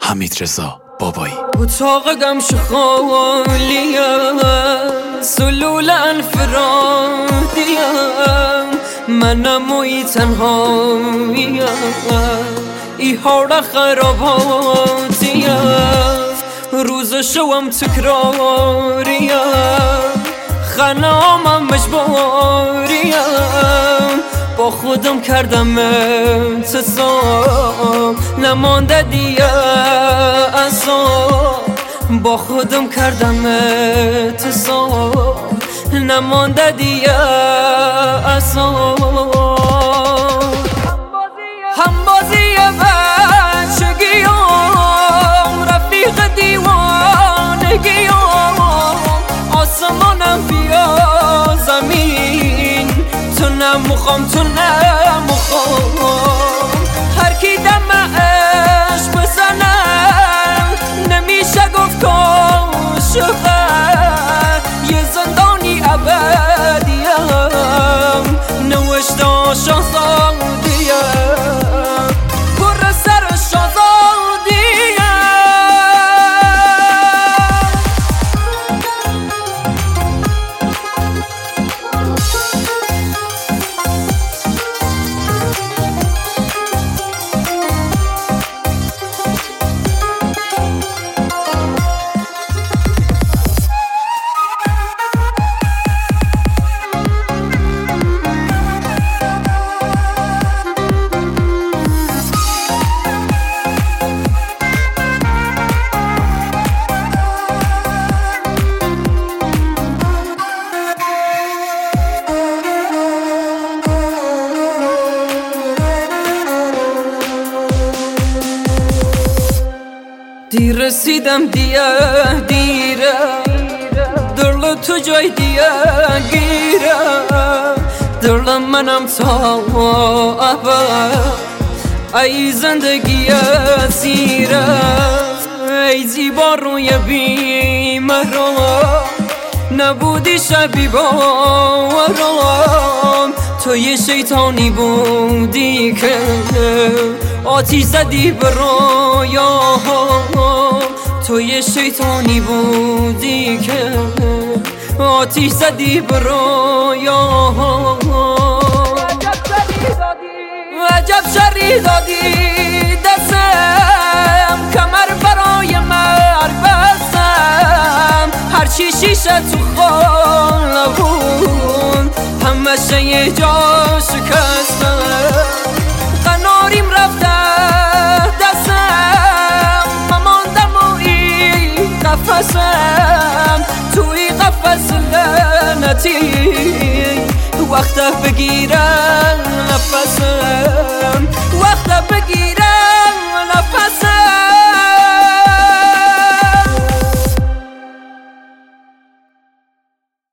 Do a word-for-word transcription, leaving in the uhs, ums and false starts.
حمیدرضا بابایی. اتاق گمش خالیه، سلول انفرادیه، منم وی تنهاییه، ای حال خراباتیه، روز شوم تکراریه، خنامم مجبوریه، با خودم کردم اعتصام، نمانده دیگه اصاب، با خودم کردم اعتصام، نمانده دیگه اصاب. همبازی بچگیام، رفیق دیوانگیام، آسمانم بیا زمین، تو نمخوام تو نمخوام، هر کی دمعش بزنم نمیشه گفت کاشقه، یه زندانی ابدیم، نوشته شاهزادیم، پر سر شاهزادیم. دیر رسیدم دیگه دیره، دل تو جای دیگه گیره، دل منم تا ابد، ای زندگی زیره، ای زیبا روی بیمران، نبودی شبی باوران، تو یه شیطانی بودی که آتیش زدی به رویاهم، تو یه شیطانی بودی که آتیش زدی به رویاهم. عجب شری دادی دستم، کمر برای مرگ بستم، هرچی شیشه تو خانه بود همشه یه جا شکستم، قناریم رفته دستم، مماندم و این قفصم، توی قفص لعنتی وقته بگیرم